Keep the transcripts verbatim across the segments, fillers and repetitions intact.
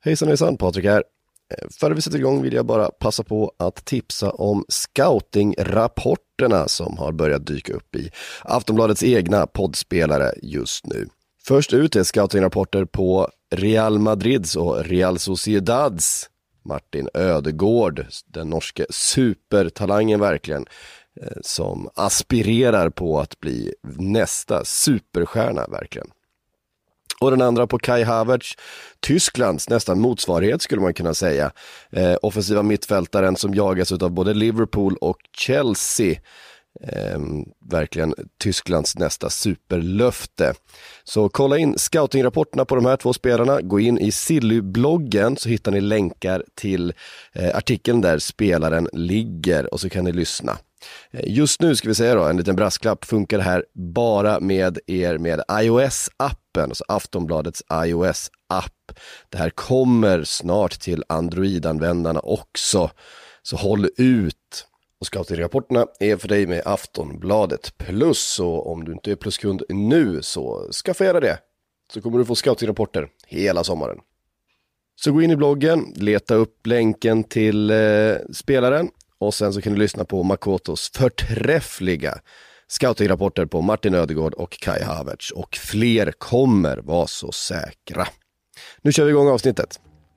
Hejsan hejsan, Patrik här. Före vi sätter igång vill jag bara passa på att tipsa om scouting-rapporterna som har börjat dyka upp i Aftonbladets egna poddspelare just nu. Först ut är scouting-rapporter på Real Madrids och Real Sociedads Martin Ödegård, den norske supertalangen verkligen, som aspirerar på att bli nästa superstjärna verkligen. Och den andra på Kai Havertz, Tysklands nästan motsvarighet skulle man kunna säga. Eh, offensiva mittfältaren som jagas av både Liverpool och Chelsea. Eh, verkligen Tysklands nästa superlöfte. Så kolla in scoutingrapporterna på de här två spelarna. Gå in i Silly-bloggen så hittar ni länkar till eh, artikeln där spelaren ligger och så kan ni lyssna. Just nu ska vi säga då, en liten brasklapp, funkar det här bara med er med iOS-appen, alltså Aftonbladets iOS-app. Det här kommer snart till Android-användarna också, så håll ut. Och scouting-rapporterna är för dig med Aftonbladet Plus, och om du inte är pluskund nu så skaffa göra det. Så kommer du få scouting-rapporter hela sommaren. Så gå in i bloggen, leta upp länken till eh, spelaren. Och sen så kan du lyssna på Makotos förträffliga scouting-rapporter på Martin Ödegård och Kai Havertz. Och fler kommer, var så säkra. Nu kör vi igång avsnittet.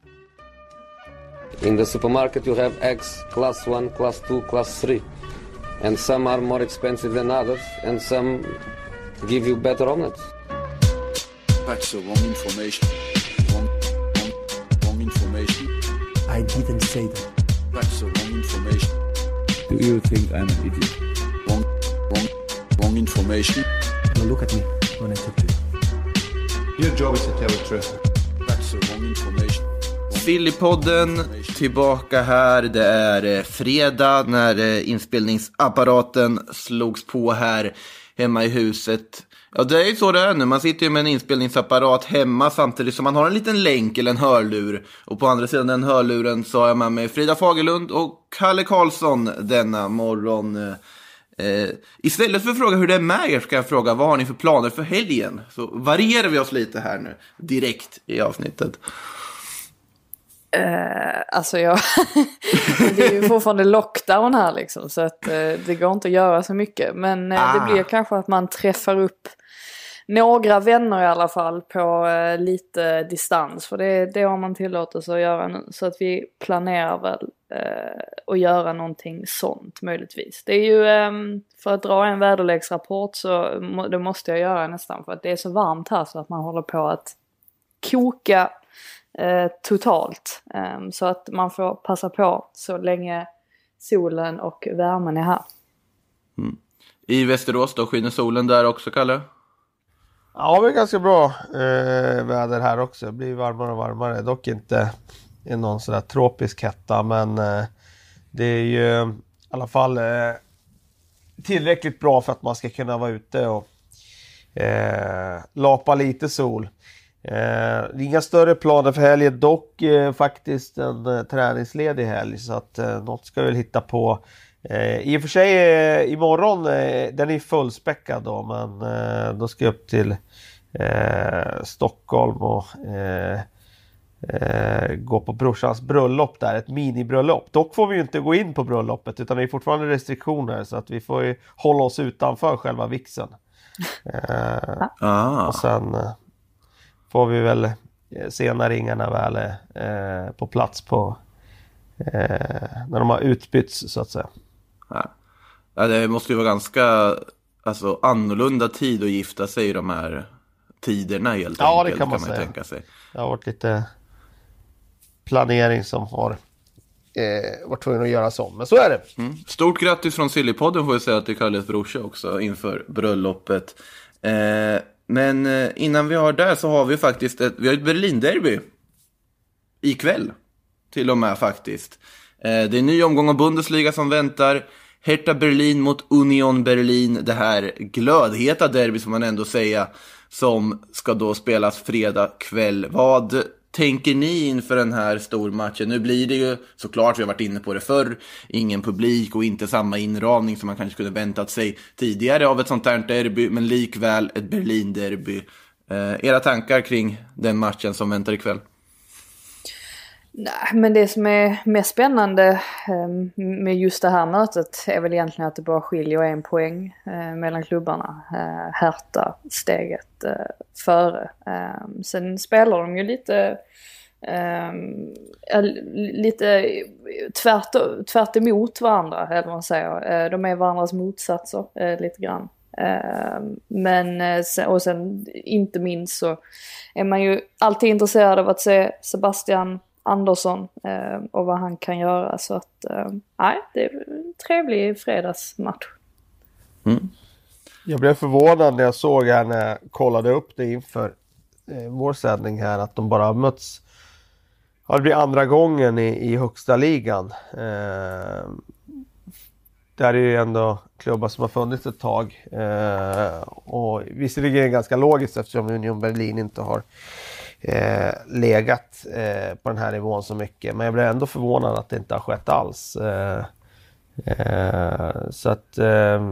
In the supermarket you have eggs class one, class two, class three. And some are more expensive than others. And some give you better omelets. That's the wrong information. Wrong, wrong, wrong information. I didn't say that. That's the wrong information. Do you think I'm an idiot? Wrong, wrong, wrong information. Now look at me when I talk to you. Your job is to tell the truth. That's the wrong information. Sillypodden tillbaka här. Det är fredag när inspelningsapparaten slogs på här hemma i huset. Ja, det är ju så det är nu. Man sitter ju med en inspelningsapparat hemma samtidigt som man har en liten länk eller en hörlur. Och på andra sidan den hörluren så har jag med mig Frida Fagerlund och Kalle Karlsson denna morgon. Eh, istället för att fråga hur det är med er ska jag fråga, vad har ni för planer för helgen? Så varierar vi oss lite här nu direkt i avsnittet. Uh, alltså jag det är ju fortfarande lockdown här liksom, så att uh, det går inte att göra så mycket, men uh, ah. det blir kanske att man träffar upp några vänner i alla fall på uh, lite distans, för det, det har man tillåtelse att göra nu, så att vi planerar väl uh, att göra någonting sånt möjligtvis. Det är ju um, för att dra en väderleksrapport så må, det måste jag göra nästan, för att det är så varmt här så att man håller på att koka Eh, totalt, eh, så att man får passa på så länge solen och värmen är här. Mm. I Västerås då, skiner solen där också, Kalle? Ja, det är ganska bra eh, väder här också. Det blir varmare och varmare, dock inte i någon sådär tropisk hetta, men eh, det är ju i alla fall eh, tillräckligt bra för att man ska kunna vara ute och eh, lapa lite sol. Eh, inga större planer för helgen, dock eh, faktiskt en eh, träningsledig helg, så att eh, något ska vi väl hitta på. Eh, I och för sig eh, imorgon, eh, den är fullspäckad då, men eh, då ska jag upp till eh, Stockholm och eh, eh, gå på brorsans bröllop där, ett minibröllop. Dock får vi ju inte gå in på bröllopet, utan det är fortfarande restriktioner, så att vi får ju hålla oss utanför själva vixen. Eh, ah. Och sen eh, får vi väl se när ringarna väl är eh, på plats på eh, när de har utbytts så att säga. Ja, det måste ju vara ganska alltså, annorlunda tid att gifta sig i de här tiderna helt ja, enkelt. Det kan man, kan man säga. tänka sig. Det har varit lite planering som har eh, varit tvungen att göra så, men så är det. Mm. Stort grattis från Sillypodden får jag säga till Kalles brorsa också inför bröllopet. Eh, Men innan vi har där så har vi faktiskt ett, vi har ett Berlin-derby ikväll till och med faktiskt. Det är en ny omgång av Bundesliga som väntar. Hertha Berlin mot Union Berlin. Det här glödheta derby som man ändå säga, som ska då spelas fredag kväll. Vad tänker ni inför den här stormatchen? Nu blir det ju såklart, vi har varit inne på det förr, ingen publik och inte samma inramning som man kanske skulle väntat sig tidigare av ett sånt här derby, men likväl ett Berlin-derby. Eh, era tankar kring den matchen som väntar ikväll? Nej, men det som är mest spännande eh, med just det här mötet är väl egentligen att det bara skiljer en poäng eh, mellan klubbarna. Eh, Hertha steget eh, före. Eh, sen spelar de ju lite eh, lite tvärt, tvärt emot varandra, eller vad man säger. Eh, de är varandras motsatser eh, lite grann. Eh, men eh, och sen inte minst så är man ju alltid intresserad av att se Sebastian Andersson eh, och vad han kan göra, så att eh, nej, det är en trevlig fredagsmatch. Mm. Jag blev förvånad när jag såg här, när jag kollade upp det inför eh, vår sändning här, att de bara har mötts. Ja, det blir andra gången i, i högsta ligan. Eh, där är ju ändå klubbar som har funnits ett tag. Eh, och visserligen är det ganska logiskt eftersom Union Berlin inte har eh, legat eh, på den här nivån så mycket. Men jag blev ändå förvånad att det inte har skett alls. Eh, eh, så att eh,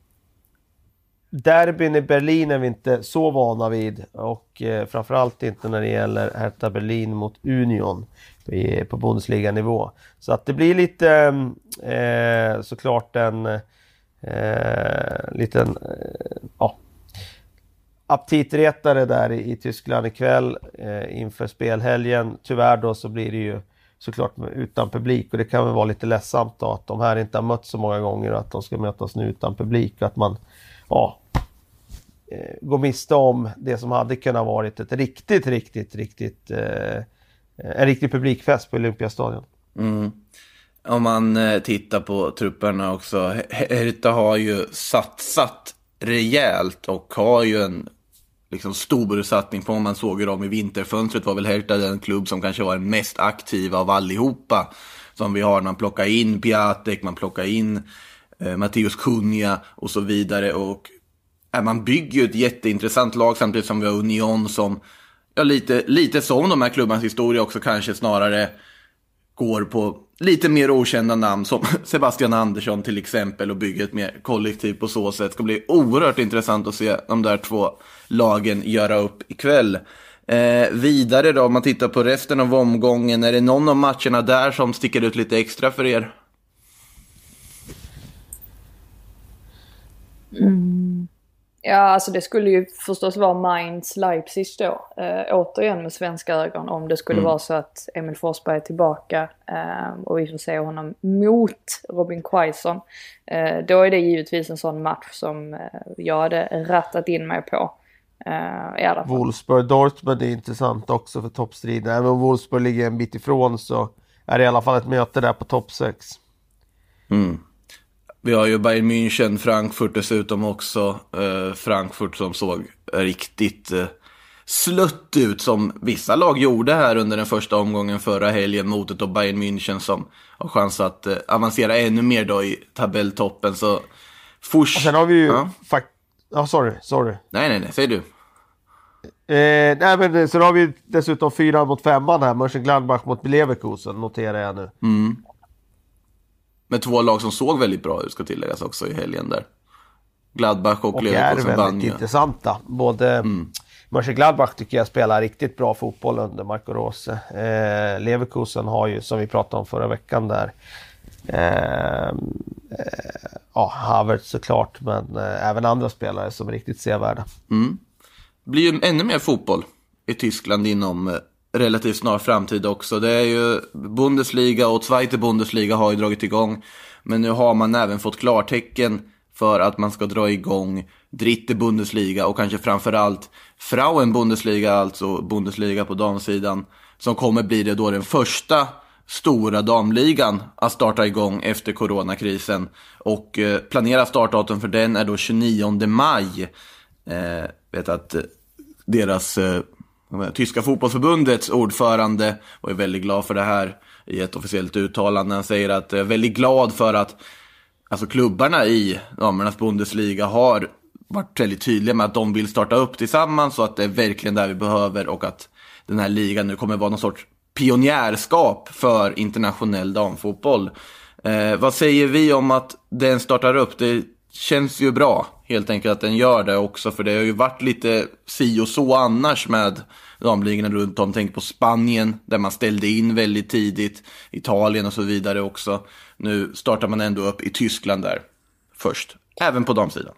derbyn i Berlin är vi inte så vana vid. Och eh, framförallt inte när det gäller Hertha Berlin mot Union i, på Bundesliga-nivå. Så att det blir lite eh, såklart en eh, liten eh, ja, aptitretare där i, i Tyskland ikväll eh, inför spelhelgen. Tyvärr då så blir det ju såklart utan publik, och det kan väl vara lite ledsamt då att de här inte har mötts så många gånger och att de ska mötas nu utan publik, och att man ja, eh, går miste om det som hade kunnat varit ett riktigt, riktigt, riktigt eh, en riktig publikfest på Olympiastadion. Mm. Om man eh, tittar på trupperna också, Hertha har ju satsat rejält och har ju en liksom stor satsning på, om man såg dem i vinterfönstret var väl Hertha den klubb som kanske var den mest aktiva av allihopa som vi har. Man plockar in Piatek, man plockar in eh, Matteus Cunha och så vidare, och eh, man bygger ju ett jätteintressant lag samtidigt som vi har Union som ja, lite, lite som de här klubbarnas historia också kanske snarare går på lite mer okända namn som Sebastian Andersson till exempel, och bygger ett mer kollektiv på så sätt. Det ska bli oerhört intressant att se de där två lagen göra upp ikväll. Eh, vidare då, om man tittar på resten av omgången, är det någon av matcherna där som sticker ut lite extra för er? Mm. Ja, alltså det skulle ju förstås vara Mainz Leipzig då. Eh, återigen med svenska ögon, om det skulle mm. vara så att Emil Forsberg är tillbaka eh, och vi får se honom mot Robin Quaison. Eh, då är det givetvis en sån match som eh, jag hade rattat in mig på. Eh, i alla fall. Wolfsburg-Dortmund är intressant också för toppstriden. Även om Wolfsburg ligger en bit ifrån så är det i alla fall ett möte där på topp sex. Mm. Vi har ju Bayern München, Frankfurt dessutom också. Eh, Frankfurt som såg riktigt eh, slött ut som vissa lag gjorde här under den första omgången förra helgen mot ett av Bayern München som har chans att eh, avancera ännu mer då i tabelltoppen. Så Fors... Och sen har vi ju... Ja, fakt... oh, sorry, sorry. Nej, nej, nej, säg du. Eh, nej, men så har vi dessutom fyra mot femman här. Mönchengladbach mot Leverkusen, noterar jag nu. Mm. Med två lag som såg väldigt bra ut, ska tilläggas också i helgen där. Gladbach och, och Leverkusen vann. Och är väldigt intressanta. Både mm. Mönchengladbach tycker jag spelar riktigt bra fotboll under Marco Rose. Eh, Leverkusen har ju, som vi pratade om förra veckan där, eh, eh, ja, Havertz såklart, men eh, även andra spelare som är riktigt sevärda. Mm. Det blir ju ännu mer fotboll i Tyskland inom eh, relativt snar framtid också. Det är ju Bundesliga och Zweite Bundesliga har ju dragit igång. Men nu har man även fått klartecken för att man ska dra igång Dritte Bundesliga och kanske framförallt Frauen Bundesliga, alltså Bundesliga på damsidan, som kommer bli det då den första stora damligan att starta igång efter coronakrisen. Och eh, planerat startdatum för den är då tjugonionde maj. Eh, vet att eh, deras... Eh, Tyska fotbollsförbundets ordförande var ju väldigt glad för det här i ett officiellt uttalande. Han säger att jag är väldigt glad för att alltså klubbarna i damernas Bundesliga har varit väldigt tydliga med att de vill starta upp tillsammans, så att det är verkligen där vi behöver, och att den här ligan nu kommer vara någon sorts pionjärskap för internationell damfotboll. Eh, vad säger vi om att den startar upp? Det känns ju bra helt enkelt att den gör det också, för det har ju varit lite si och så annars med damligorna runt om. Tänk på Spanien där man ställde in väldigt tidigt, Italien och så vidare också. Nu startar man ändå upp i Tyskland där först, även på damsidan.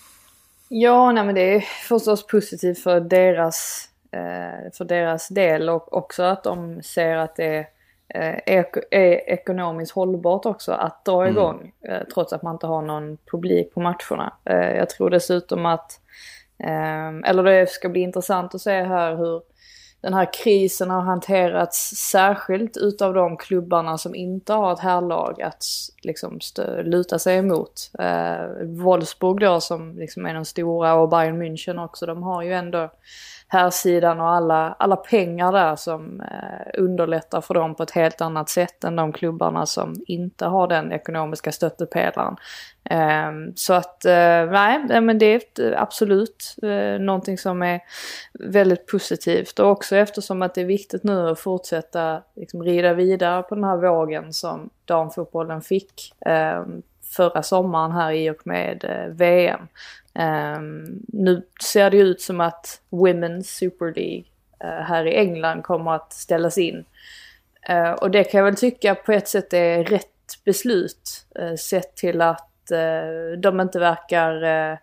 Ja, nej, men det är förstås positivt för deras, eh, för deras del, och också att de ser att det är, är, är ekonomiskt hållbart också att dra igång, mm. eh, trots att man inte har någon publik på matcherna. Eh, jag tror dessutom att, eh, eller det ska bli intressant att se här hur den här krisen har hanterats särskilt utav de klubbarna som inte har ett härlag att liksom stö- luta sig emot. Eh, Wolfsburg då som liksom är den stora, och Bayern München också, de har ju ändå här sidan och alla, alla pengar där som eh, underlättar för dem på ett helt annat sätt än de klubbarna som inte har den ekonomiska stöttepelaren. Eh, så att eh, nej, men det är absolut eh, någonting som är väldigt positivt, och också eftersom att det är viktigt nu att fortsätta liksom, rida vidare på den här vågen som damfotbollen fick eh, förra sommaren här i och med eh, V M. Um, nu ser det ut som att Women's Super League uh, här i England kommer att ställas in. Uh, och det kan jag väl tycka på ett sätt är rätt beslut. Uh, sett till att uh, de inte verkar, uh,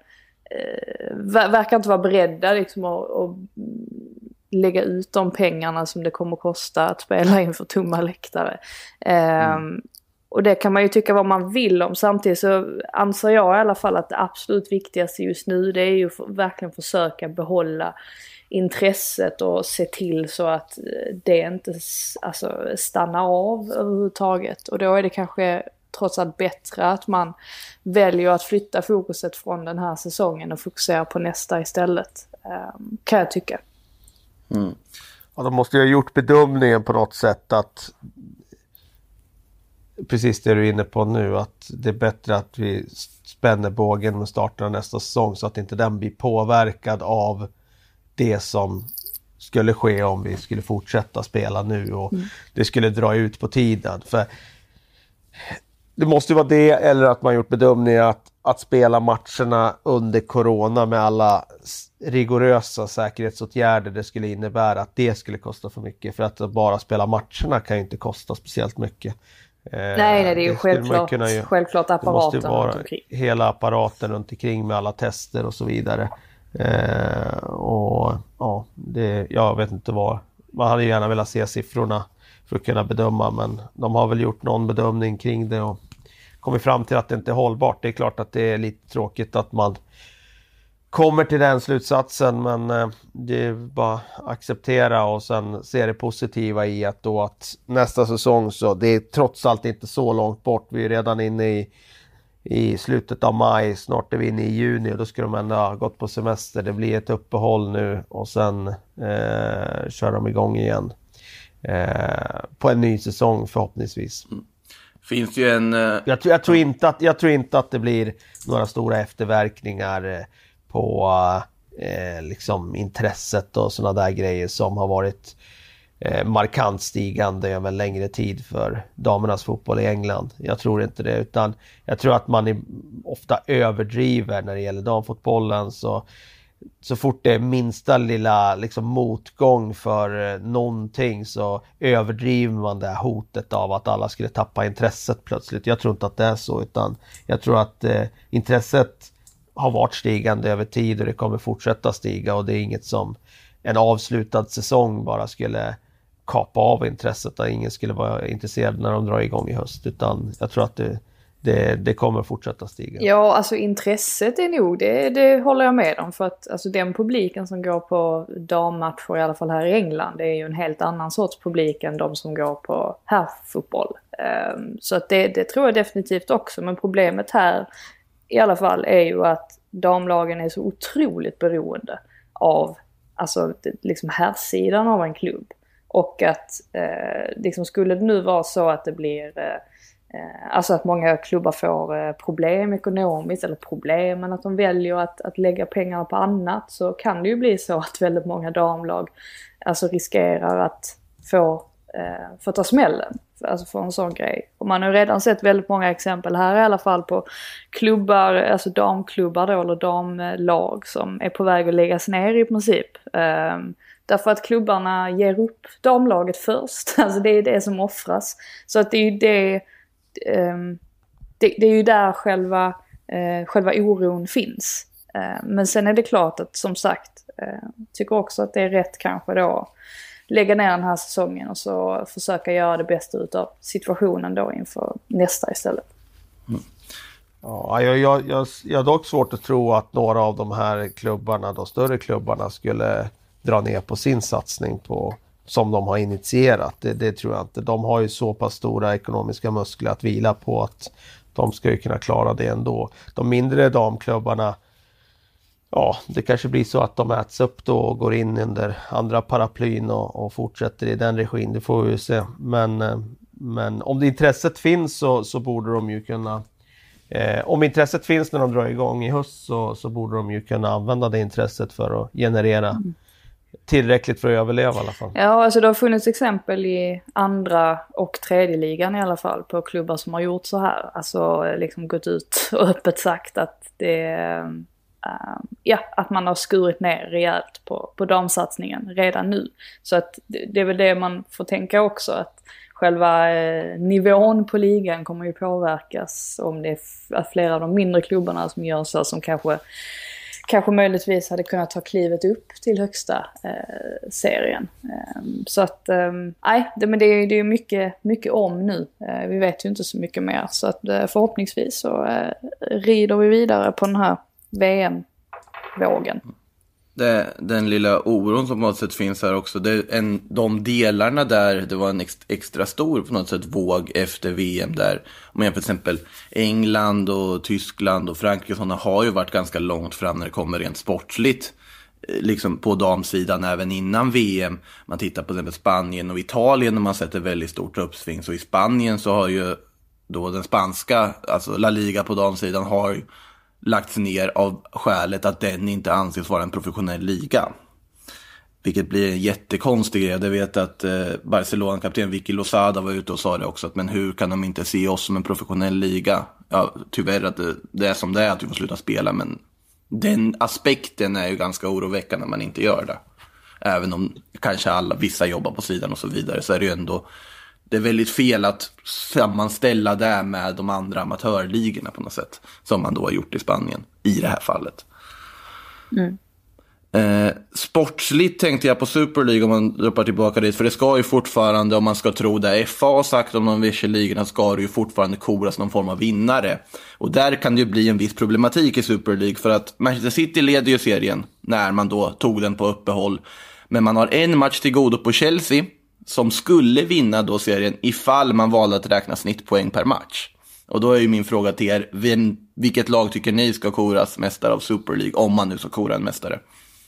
uh, verkar inte vara beredda liksom, att, att lägga ut de pengarna som det kommer att kosta att spela inför tomma läktare. Um, mm. Och det kan man ju tycka vad man vill om. Samtidigt så anser jag i alla fall att det absolut viktigaste just nu, det är ju för, verkligen försöka behålla intresset och se till så att det inte alltså, stannar av överhuvudtaget. Och då är det kanske trots allt bättre att man väljer att flytta fokuset från den här säsongen och fokusera på nästa istället. Um, kan jag tycka. Mm. Ja, de måste ju ha gjort bedömningen på något sätt att precis det du är inne på nu, att det är bättre att vi spänner bågen med starten av nästa säsong så att inte den blir påverkad av det som skulle ske om vi skulle fortsätta spela nu och mm. det skulle dra ut på tiden. För det måste ju vara det, eller att man gjort bedömningen att, att spela matcherna under corona med alla rigorösa säkerhetsåtgärder det skulle innebära, att det skulle kosta för mycket. För att bara spela matcherna kan ju inte kosta speciellt mycket. Nej, nej, det är ju det självklart, ju, självklart apparaten det måste vara hela apparaten runt omkring med alla tester och så vidare. Eh, och ja, det, jag vet inte vad. Man hade gärna velat se siffrorna för att kunna bedöma, men de har väl gjort någon bedömning kring det och kommit fram till att det inte är hållbart. Det är klart att det är lite tråkigt att man kommer till den slutsatsen, men eh, det är bara att acceptera och sen se det positiva i att då att nästa säsong, så det är trots allt inte så långt bort. Vi är redan inne i, i slutet av maj, snart är vi inne i juni och då ska de ändå ha gått på semester. Det blir ett uppehåll nu och sen eh, kör de igång igen eh, på en ny säsong förhoppningsvis. Mm. Finns ju en... Uh... Jag, jag, tror inte att, jag tror inte att det blir några stora efterverkningar eh, på eh, liksom intresset och såna där grejer som har varit eh, markant stigande över en längre tid för damernas fotboll i England. Jag tror inte det, utan jag tror att man är, ofta överdriver när det gäller damfotbollen. Så, så fort det är minsta lilla liksom, motgång för eh, någonting så överdriver man det här hotet av att alla skulle tappa intresset plötsligt. Jag tror inte att det är så, utan jag tror att eh, intresset har varit stigande över tid och det kommer fortsätta stiga, och det är inget som en avslutad säsong bara skulle kapa av intresset, och ingen skulle vara intresserad när de drar igång i höst, utan jag tror att det, det, det kommer fortsätta stiga. Ja, alltså intresset är nog, det, det håller jag med om, för att alltså, den publiken som går på dammatcher i alla fall här i England, det är ju en helt annan sorts publik än de som går på herrfotboll. Um, så att det, det tror jag definitivt också, men problemet här i alla fall är ju att damlagen är så otroligt beroende av alltså liksom härsidan av en klubb, och att eh, liksom skulle det nu vara så att det blir eh, alltså att många klubbar får eh, problem ekonomiskt, eller problem men att de väljer att, att lägga pengarna på annat, så kan det ju bli så att väldigt många damlag alltså riskerar att få, eh, få ta smällen. Alltså för en sån grej. Och man har redan sett väldigt många exempel här i alla fall på klubbar, alltså damklubbar då, eller damlag som är på väg att läggas ner i princip. Um, Därför att klubbarna ger upp damlaget först. Alltså det är det som offras. Så att det är ju det, eh, det, det är ju där själva, eh, själva oron finns. Eh, men sen är det klart att, som sagt, eh, tycker också att det är rätt kanske då lägga ner den här säsongen och så försöka göra det bästa utav situationen då inför nästa istället. Mm. Ja, jag, jag, jag, jag har dock svårt att tro att några av de här klubbarna, de större klubbarna, skulle dra ner på sin satsning på, som de har initierat. Det, det tror jag inte. De har ju så pass stora ekonomiska muskler att vila på att de ska ju kunna klara det ändå. De mindre damklubbarna, ja, det kanske blir så att de äts upp då och går in under andra paraplyn och, och fortsätter i den regin. Det får vi ju se. Men, men om det intresset finns så, så borde de ju kunna... Eh, om intresset finns när de drar igång i höst så, så borde de ju kunna använda det intresset för att generera mm. tillräckligt för att överleva i alla fall. Ja, alltså det har funnits exempel i andra och tredje ligan i alla fall på klubbar som har gjort så här. Alltså liksom gått ut och öppet sagt att det... Uh, ja, att man har skurit ner rejält på, på damsatsningen redan nu. Så att det, det är väl det man får tänka också, att själva eh, nivån på ligan kommer ju påverkas om det är f- att flera av de mindre klubbarna som gör så, som kanske, kanske möjligtvis hade kunnat ta klivet upp till högsta eh, serien. Eh, så att, eh, nej, det, men det är ju mycket, mycket om nu. Eh, vi vet ju inte så mycket mer, så att eh, förhoppningsvis så eh, rider vi vidare på den här V M-vågen. Det, den lilla oron som på något sätt finns här också, det är en, de delarna där det var en ex, extra stor på något sätt våg efter V M där, om jag för exempel England och Tyskland och Frankrike sådana har ju varit ganska långt fram när det kommer rent sportsligt, liksom på damsidan även innan V M. Man tittar på till exempel Spanien och Italien och man sätter väldigt stort uppsving, så i Spanien så har ju då den spanska, alltså La Liga på damsidan har ju lagts ner av skälet att den inte anses vara en professionell liga. Vilket blir en jättekonstig grej. Jag vet att eh, Barcelona-kapten Vicky Lozada var ute och sa det också, att men hur kan de inte se oss som en professionell liga? Ja, tyvärr att det, det är som det är, att vi får sluta spela, men den aspekten är ju ganska oroväckande när man inte gör det. Även om kanske alla, vissa jobbar på sidan och så vidare, så är det ju ändå, det är väldigt fel att sammanställa det med de andra amatörligorna på något sätt, som man då har gjort i Spanien i det här fallet. Mm. Eh, sportsligt tänkte jag på Super League, om man droppar tillbaka dit, för det ska ju fortfarande, om man ska tro det F A har sagt om de vissa ligorna, ska det ju fortfarande koras någon form av vinnare. Och där kan det ju bli en viss problematik i Super League, för att Manchester City leder ju serien när man då tog den på uppehåll, men man har en match till godo på Chelsea som skulle vinna då serien ifall man valde att räkna snittpoäng per match. Och då är ju min fråga till er, vem, vilket lag tycker ni ska koras mästare av Super League, om man nu ska kora en mästare?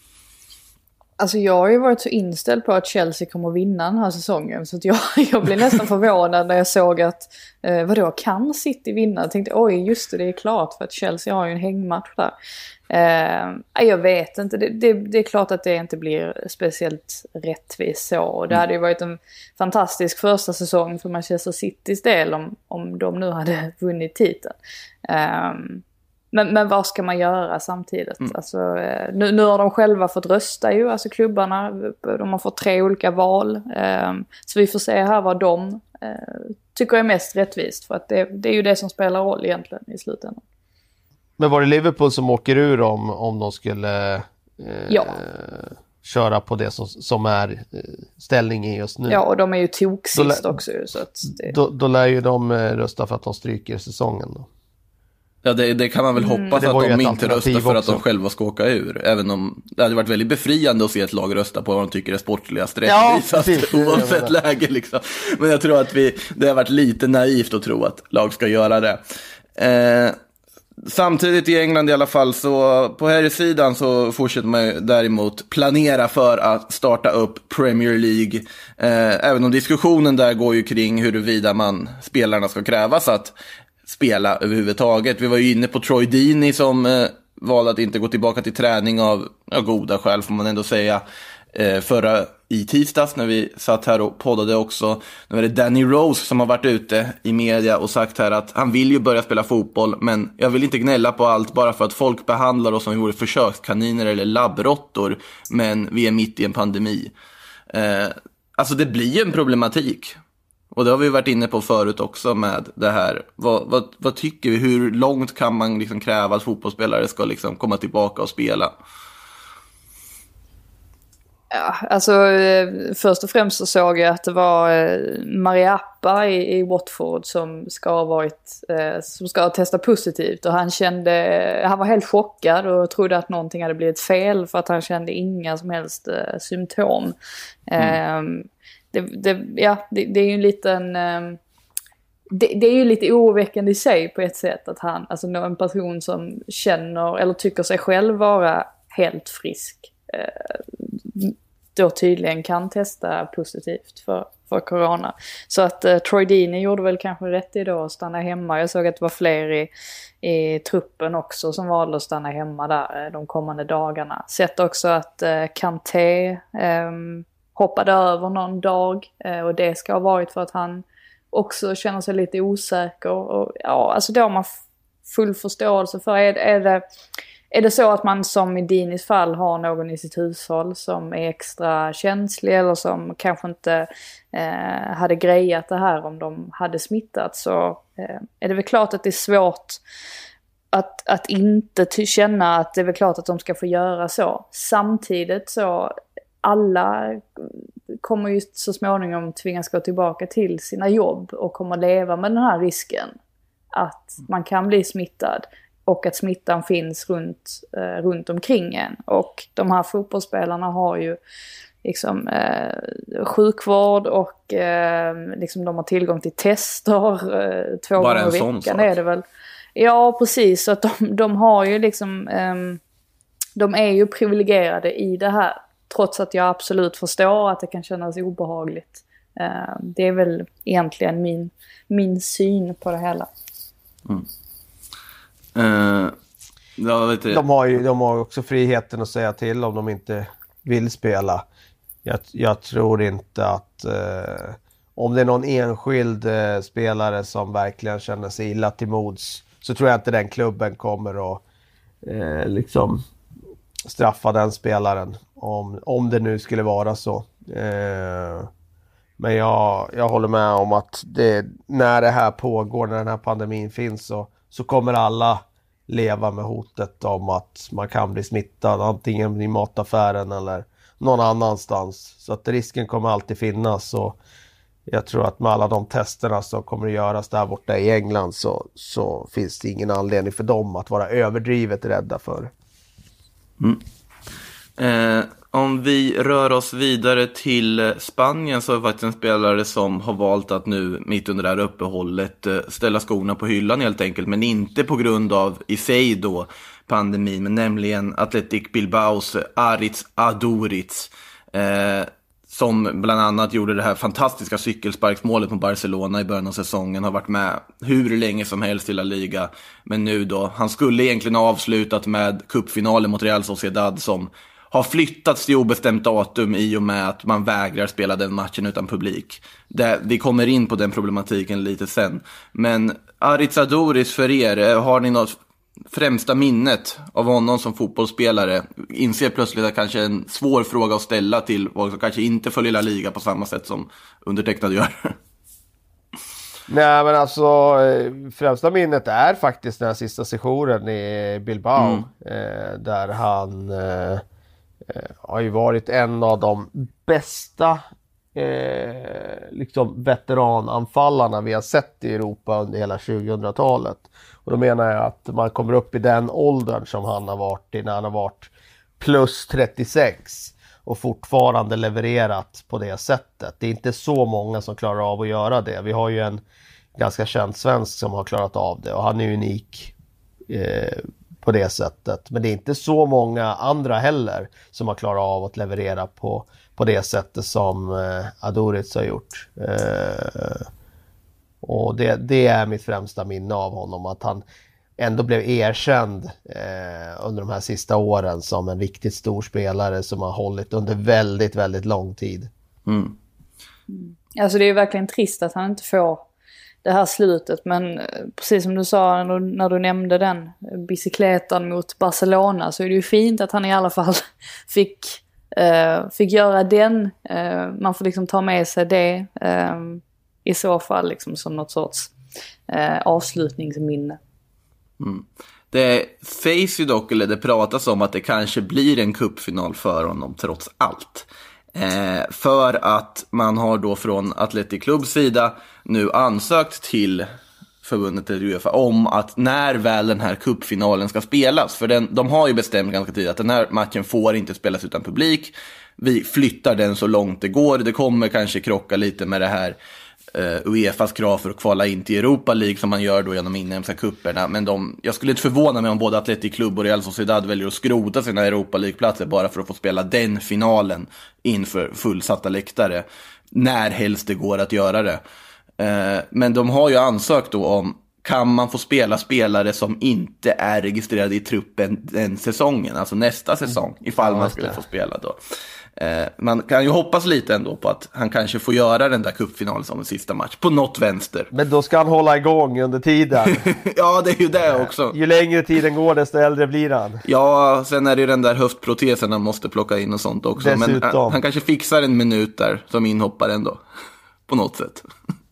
Alltså jag har ju varit så inställd på att Chelsea kommer att vinna den här säsongen, så att jag, jag blev nästan förvånad när jag såg att eh, vadå, kan City vinna? Jag tänkte, oj just det, det är klart, för att Chelsea har ju en hängmatch där. Eh, jag vet inte, det, det, det är klart att det inte blir speciellt rättvist så. Och det hade ju varit en fantastisk första säsong för Manchester Citys del om, om de nu hade vunnit titeln. Eh, Men, men vad ska man göra samtidigt? Mm. Alltså, nu, nu har de själva fått rösta ju, alltså klubbarna. De har fått tre olika val. Um, så vi får se här vad de uh, tycker är mest rättvist. För att det, det är ju det som spelar roll egentligen i slutändan. Men var det Liverpool som åker ur om, om de skulle eh, ja. köra på det som, som är ställningen just nu? Ja, och de är ju toksist också. Så att det... då, då lär ju de rösta för att de stryker säsongen då. Ja, det, det kan man väl hoppas, mm. att de inte röstar för att de själva ska åka ur. Även om det hade varit väldigt befriande att se ett lag rösta på vad de tycker är sportligast rättvisast, ja, oavsett läge liksom. Men jag tror att vi, det har varit lite naivt att tro att lag ska göra det. Eh, samtidigt i England i alla fall, så på här sidan så fortsätter man däremot planera för att starta upp Premier League. Eh, även om diskussionen där går ju kring huruvida man, spelarna ska krävas att spela överhuvudtaget. Vi var ju inne på Troy Deeney som eh, valde att inte gå tillbaka till träning av ja, goda skäl får man ändå säga. Eh, förra i tisdags när vi satt här och poddade också. Nu är det Danny Rose som har varit ute i media och sagt här att han vill ju börja spela fotboll, men jag vill inte gnälla på allt bara för att folk behandlar oss som vi vore försökskaniner eller labbrottor, men vi är mitt i en pandemi. Eh, alltså det blir en problematik. Och det har vi varit inne på förut också med det här. Vad, vad, vad tycker vi? Hur långt kan man liksom kräva att fotbollsspelare ska liksom komma tillbaka och spela? Ja, alltså först och främst så såg jag att det var Mariappa i, i Watford som ska ha varit, som ska ha testat positivt, och han kände, han var helt chockad och trodde att någonting hade blivit fel för att han kände inga som helst uh, symptom. Mm. Um, det, det, ja, det, det är ju en liten um, det, det är ju lite oroväckande i sig på ett sätt att han, alltså en person som känner eller tycker sig själv vara helt frisk då tydligen kan testa positivt för, för corona. Så att uh, Troy Deeney gjorde väl kanske rätt idag att stanna hemma. Jag såg att det var fler i, i truppen också som valde att stanna hemma där de kommande dagarna. Sett också att uh, Kanté um, hoppade över någon dag uh, och det ska ha varit för att han också känner sig lite osäker. Och, ja, alltså då har man full förståelse för. Är, är det Är det så att man som i Deeneys fall har någon i sitt hushåll som är extra känslig eller som kanske inte eh, hade grejat det här om de hade smittat, så eh, är det väl klart att det är svårt att, att inte ty- känna att det är väl klart att de ska få göra så. Samtidigt så alla kommer ju så småningom tvingas gå tillbaka till sina jobb och kommer leva med den här risken att man kan bli smittad. Och att smittan finns runt, eh, runt omkring en. Och de här fotbollsspelarna har ju liksom eh, sjukvård och eh, liksom de har tillgång till tester eh, två Bara gånger i en veckan är det väl. Ja, precis. Så att de, de har ju liksom eh, de är ju privilegierade i det här. Trots att jag absolut förstår att det kan kännas obehagligt. Eh, det är väl egentligen min, min syn på det hela. Mm. Uh, ja, vet du. De har ju de har också friheten att säga till om de inte vill spela. Jag, jag tror inte att eh, om det är någon enskild eh, spelare som verkligen känner sig illa till mods, så tror jag inte den klubben kommer att eh, liksom straffa den spelaren om, om det nu skulle vara så. Eh, men jag, jag håller med om att det, när det här pågår, när den här pandemin finns, så så kommer alla leva med hotet om att man kan bli smittad antingen i mataffären eller någon annanstans. Så att risken kommer alltid finnas, och jag tror att med alla de testerna som kommer att göras där borta i England så, så finns det ingen anledning för dem att vara överdrivet rädda för. Mm. Eh, om vi rör oss vidare till Spanien, så är det faktiskt en spelare som har valt att nu mitt under det här uppehållet ställa skorna på hyllan helt enkelt, men inte på grund av i sig då pandemin, men nämligen Athletic Bilbaos Aritz Aduriz, eh, som bland annat gjorde det här fantastiska cykelsparksmålet på Barcelona i början av säsongen, har varit med hur länge som helst i La Liga, men nu då, han skulle egentligen ha avslutat med cupfinalen mot Real Sociedad som har flyttats till obestämt datum i och med att man vägrar spela den matchen utan publik. Det, vi kommer in på den problematiken lite sen. Men Aritz Aduriz, för er, har ni något främsta minnet av honom som fotbollsspelare? Inser plötsligt att kanske en svår fråga att ställa till folk som kanske inte följer La Liga på samma sätt som undertecknad gör. Nej, men alltså främsta minnet är faktiskt den här sista sessionen i Bilbao, mm. eh, där han eh, har ju varit en av de bästa eh, liksom veterananfallarna vi har sett i Europa under hela tjugohundratalet. Och då menar jag att man kommer upp i den åldern som han har varit i när han har varit plus trettiosex och fortfarande levererat på det sättet. Det är inte så många som klarar av att göra det. Vi har ju en ganska känd svensk som har klarat av det, och han är unik eh, på det sättet. Men det är inte så många andra heller som har klarat av att leverera på, på det sättet som eh, Aduriz har gjort. Eh, och det, det är mitt främsta minne av honom, att han ändå blev erkänd eh, under de här sista åren som en riktigt stor spelare som har hållit under väldigt, väldigt lång tid. Mm. Alltså det är verkligen trist att han inte får det här slutet, men precis som du sa när du, när du nämnde den bicykletan mot Barcelona, så är det ju fint att han i alla fall fick, eh, fick göra den. Eh, man får liksom ta med sig det eh, i så fall liksom som något sorts eh, avslutningsminne. Mm. Det sägs ju dock, eller det pratas om att det kanske blir en cupfinal för honom trots allt. Eh, för att man har då från Athletic Clubs sida nu ansökt till förbundet till UEFA om att när väl den här cupfinalen ska spelas, för den, de har ju bestämt ganska tidigt att den här matchen får inte spelas utan publik. Vi flyttar den så långt det går. Det kommer kanske krocka lite med det här Uh, UEFAs krav för att kvala in till Europa League som man gör då genom inhemska kupperna, men de, jag skulle inte förvåna mig om både Athletic Club och Real Sociedad väljer att skrota sina Europa League-platser bara för att få spela den finalen inför fullsatta läktare när helst det går att göra det. Uh, men de har ju ansökt då om, kan man få spela spelare som inte är registrerade i truppen den säsongen, alltså nästa säsong, ifall man skulle få spela då. Eh, man kan ju hoppas lite ändå på att han kanske får göra den där cupfinalen som en sista match på något vänster. Men då ska han hålla igång under tiden. Ja, det är ju det också. Ju längre tiden går desto äldre blir han. Ja, sen är det ju den där höftprotesen han måste plocka in och sånt också. Dessutom. Men han, han kanske fixar en minut där som inhoppare ändå. På något sätt.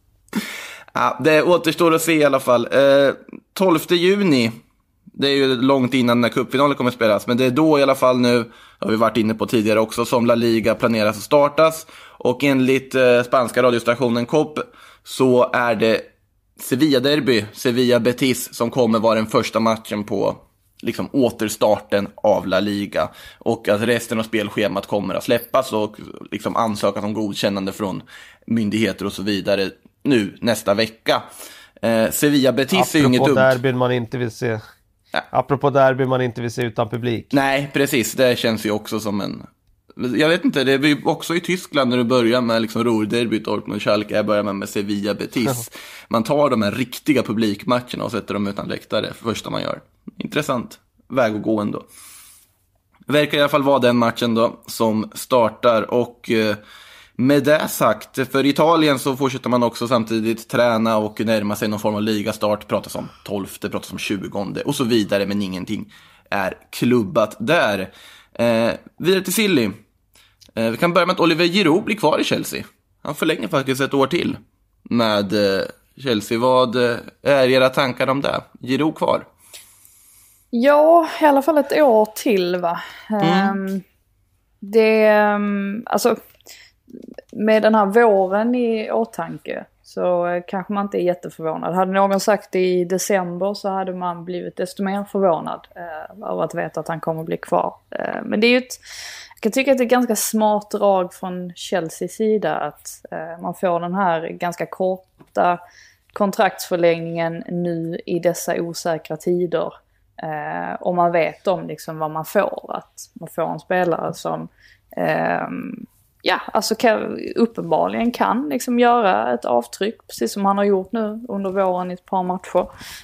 Ja, det återstår att se i alla fall. Eh, tolfte juni. Det är ju långt innan när cupfinalen kommer att spelas. Men det är då i alla fall nu, har vi varit inne på tidigare också, som La Liga planeras att startas. Och enligt eh, spanska radiostationen C O P så är det Sevilla-derby, Sevilla-Betis, som kommer vara den första matchen på liksom återstarten av La Liga. Och att resten av spelschemat kommer att släppas och liksom ansökas om godkännande från myndigheter och så vidare nu nästa vecka. Eh, Sevilla-Betis är ju inget dumt. Apropå derbyn man inte vill se. Ja. Apropå derby man inte vill se utan publik. Nej, precis. Det känns ju också som en... Jag vet inte, det är ju också i Tyskland när du börjar med liksom Ruhrderby, Dortmund och Schalke. Jag börjar med, med Sevilla Betis. Man tar de här riktiga publikmatcherna och sätter dem utan läktare för första man gör. Intressant väg att gå ändå. Det verkar i alla fall vara den matchen då som startar. Och eh, med det sagt, för Italien så fortsätter man också samtidigt träna och närma sig någon form av ligastart. Pratas om tolfte, pratas om tjugonde och så vidare, men ingenting är klubbat där. Eh, vidare till Silly. Eh, vi kan börja med att Oliver Giroud blir kvar i Chelsea. Han förlänger faktiskt ett år till med eh, Chelsea. Vad eh, är era tankar om det? Giroud kvar? Ja, i alla fall ett år till va. Mm. Um, det, um, alltså med den här våren i åtanke så uh, kanske man inte är jätteförvånad. Hade någon sagt det i december så hade man blivit desto mer förvånad uh, av att veta att han kommer att bli kvar. Uh, men det är ju ett, jag kan tycka att det är ett ganska smart drag från Chelseas sida att uh, man får den här ganska korta kontraktsförlängningen nu i dessa osäkra tider. Uh, och man vet om liksom vad man får, att man får en spelare som uh, ja, alltså kan, uppenbarligen kan liksom göra ett avtryck precis som han har gjort nu under våren i ett par matcher.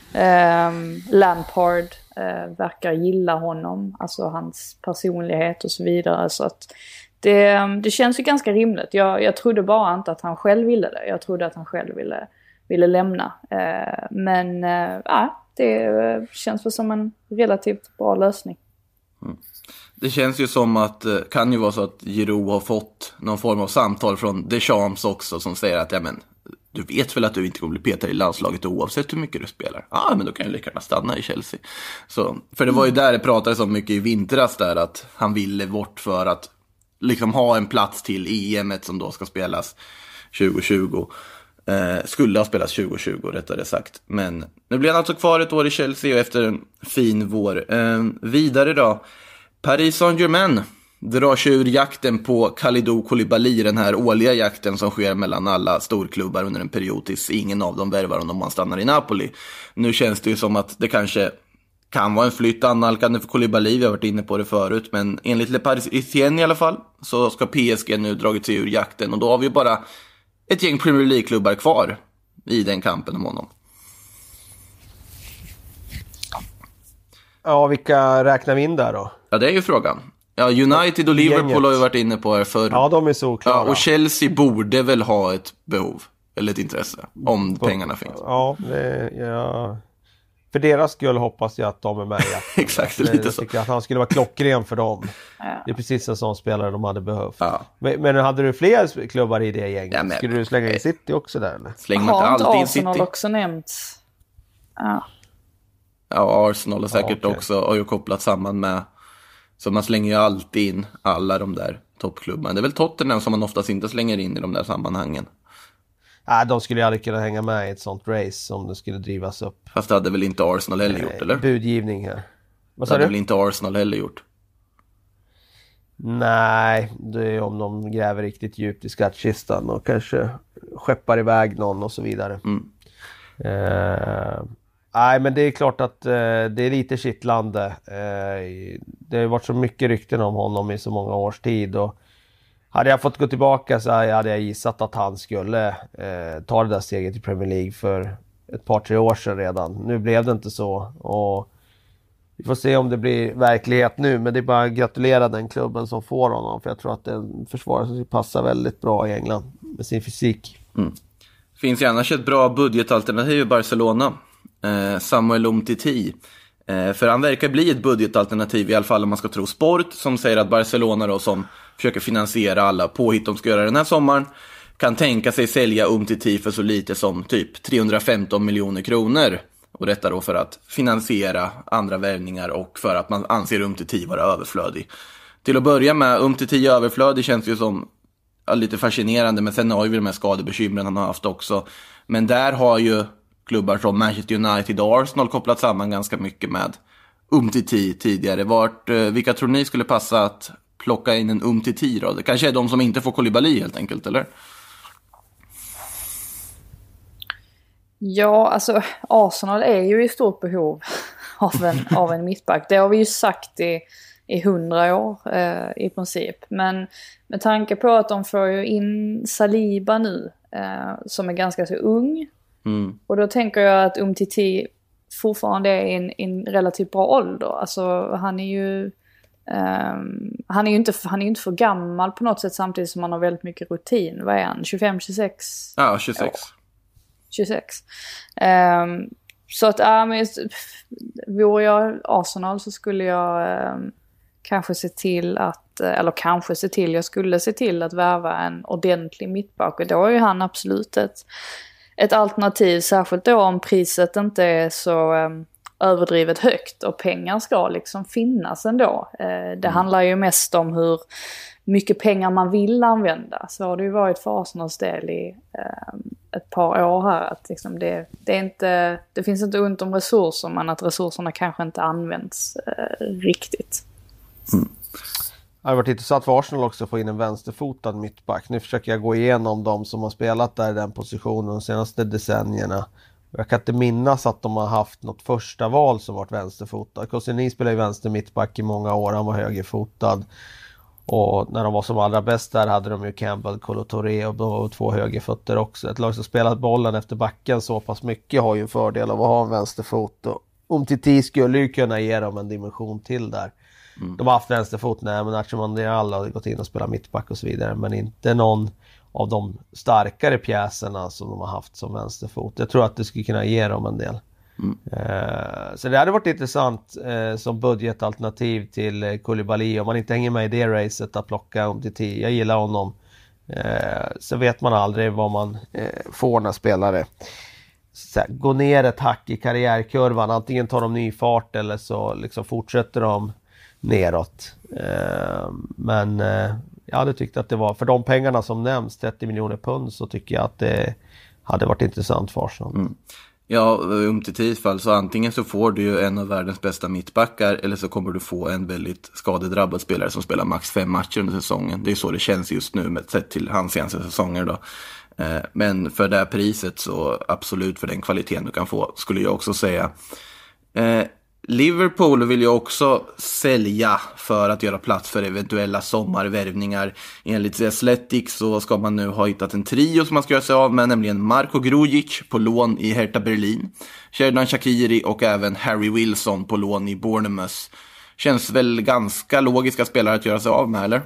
Uh, Lampard uh, verkar gilla honom, alltså hans personlighet och så vidare, så att det, det känns ju ganska rimligt. Jag, jag trodde bara inte att han själv ville det, jag trodde att han själv ville, ville lämna. Uh, men uh, ja det känns väl som en relativt bra lösning. Mm. Det känns ju som att det kan ju vara så att Giroud har fått någon form av samtal från Deschamps också som säger att ja, men, du vet väl att du inte kommer bli petad i landslaget oavsett hur mycket du spelar. Ja, ah, men då kan ju lika gärna stanna i Chelsea. Så, för det var ju där det pratades om mycket i vintras där att han ville bort för att liksom ha en plats till E M som då ska spelas tjugo tjugo. Eh, skulle ha spelats tjugo tjugo rättare sagt. Men nu blir han alltså kvar ett år i Chelsea och efter en fin vår. Eh, vidare då. Paris Saint-Germain drar sig ur jakten på Kalidou Koulibaly, den här årliga jakten som sker mellan alla storklubbar under en period tills ingen av dem värvar om man stannar i Napoli. Nu känns det ju som att det kanske kan vara en flytt annalkande för Koulibaly, vi har varit inne på det förut, men enligt Le Parisien i alla fall så ska P S G nu dragit sig ur jakten och då har vi bara ett gäng Premier League-klubbar kvar i den kampen om honom. Ja, vilka räknar vi in där då? Ja, det är ju frågan. Ja, United och Liverpool Gänget. Har ju varit inne på det förr. Ja, de är så klara. Ja, och Chelsea borde väl ha ett behov, eller ett intresse, om på, pengarna finns. Ja, det, ja, för deras skull hoppas jag att de är med i Exakt, det, lite jag så. tycker att han skulle vara klockren för dem. Ja. Det är precis en sån spelare de hade behövt. Ja. Men, men hade du fler klubbar i det gänget? Ja, men, skulle du slänga in City också där? Eller? Slänger man inte alltid in City? Arsenal också nämnts? Ja. Ja, Arsenal har säkert ja, okay. också har ju kopplat samman med, så man slänger ju alltid in alla de där toppklubbarna. Det är väl Tottenham som man oftast inte slänger in i de där sammanhangen. Nej, de skulle ju aldrig kunna hänga med i ett sånt race om det skulle drivas upp. Fast det hade väl inte Arsenal heller gjort, eller? Budgivning här. Vad sa sa du? Det hade du? väl inte Arsenal heller gjort? Nej, det är om de gräver riktigt djupt i skattkistan och kanske skeppar iväg någon och så vidare. Mm. Eh, nej, men det är klart att eh, det är lite kittlande. Eh, det har varit så mycket rykten om honom i så många års tid och hade jag fått gå tillbaka så hade jag gissat att han skulle eh, ta det där steget i Premier League för ett par, tre år sedan redan. Nu blev det inte så och vi får se om det blir verklighet nu, men det är bara att gratulera den klubben som får honom, för jag tror att det är en försvarare som passar väldigt bra i England med sin fysik. Mm. Finns ju annars ett bra budgetalternativ i Barcelona, eh, Samuel Umtiti. Eh, för han verkar bli ett budgetalternativ, i alla fall om man ska tro Sport, som säger att Barcelona då, som försöker finansiera alla påhitt de ska göra den här sommaren, kan tänka sig sälja Umtiti för så lite som typ trehundrafemton miljoner kronor. Och detta då för att finansiera andra värvningar och för att man anser Umtiti vara överflödig. Till att börja med, Umtiti överflödig känns ju som ja, lite fascinerande, men sen har ju de här skadebekymren han har haft också. Men där har ju klubbar som Manchester United och Arsenal kopplat samman ganska mycket med Umtiti tidigare. Vart, vilka tror ni skulle passa att plocka in en Umtiti då? Det kanske är de som inte får Koulibaly helt enkelt, eller? Ja, alltså Arsenal är ju i stort behov av en, av en mittback. Det har vi ju sagt i, i hundra år eh, i princip. Men med tanke på att de får ju in Saliba nu eh, som är ganska så ung. Mm. Och då tänker jag att Umtiti fortfarande är i en, en relativt bra ålder. Alltså han är ju um, han är ju inte, han är ju inte för gammal på något sätt, samtidigt som han har väldigt mycket rutin. Vad är han? tjugofem tjugosex? Ja, tjugosex. År. tjugosex. Um, så att äh, men, vore jag Arsenal så skulle jag um, kanske se till att, eller kanske se till, jag skulle se till att värva en ordentlig mittback. Och då är ju han absolut ett Ett alternativ, särskilt då om priset inte är så um, överdrivet högt och pengar ska liksom finnas ändå. Uh, det mm. handlar ju mest om hur mycket pengar man vill använda. Så har det ju varit för Arsenals del i uh, ett par år här. Att liksom det, det, är inte, det finns inte ont om resurser, men att resurserna kanske inte används uh, riktigt. Mm. Det har varit intressant för Arsenal också att få in en vänsterfotad mittback. Nu försöker jag gå igenom de som har spelat där i den positionen de senaste decennierna. Jag kan inte minnas att de har haft något första val som varit vänsterfotad. Koscielny spelade ju vänster mittback i många år, han var högerfotad. Och när de var som allra bäst där hade de ju Campbell, Kolo Touré och två högerfötter också. Ett lag som spelat bollen efter backen så pass mycket har ju en fördel av att ha en vänsterfot. Och Umtiti skulle ju kunna ge dem en dimension till där. Mm. De har haft vänsterfot, nej, men Nacho Monreal har gått in och spelat mittback och så vidare, men inte någon av de starkare pjäserna som de har haft som vänsterfot. Jag tror att det skulle kunna ge dem en del. Mm. Eh, så det hade varit intressant eh, som budgetalternativ till eh, Koulibaly, om man inte hänger med i det racet att plocka Umtiti. Jag gillar honom. Eh, så vet man aldrig vad man eh, får när spelare så här, gå ner ett hack i karriärkurvan. Antingen tar de ny fart eller så liksom fortsätter de neråt. Eh, men eh, jag hade tyckt att det var, för de pengarna som nämns, trettio miljoner pund, så tycker jag att det hade varit intressant för Arsenal. Mm. Ja, om till tidsfall så antingen så får du ju en av världens bästa mittbackar, eller så kommer du få en väldigt skadedrabbad spelare som spelar max fem matcher under säsongen. Det är så det känns just nu med sett till hans senaste säsonger då. Eh, men för det här priset så absolut, för den kvaliteten du kan få, skulle jag också säga. Eh, Liverpool vill ju också sälja för att göra plats för eventuella sommarvärvningar. Enligt The Athletic så ska man nu ha hittat en trio som man ska göra sig av med, nämligen Marko Grujic på lån i Hertha Berlin, Xherdan Shaqiri och även Harry Wilson på lån i Bournemouth. Känns väl ganska logiska spelare att göra sig av med, eller?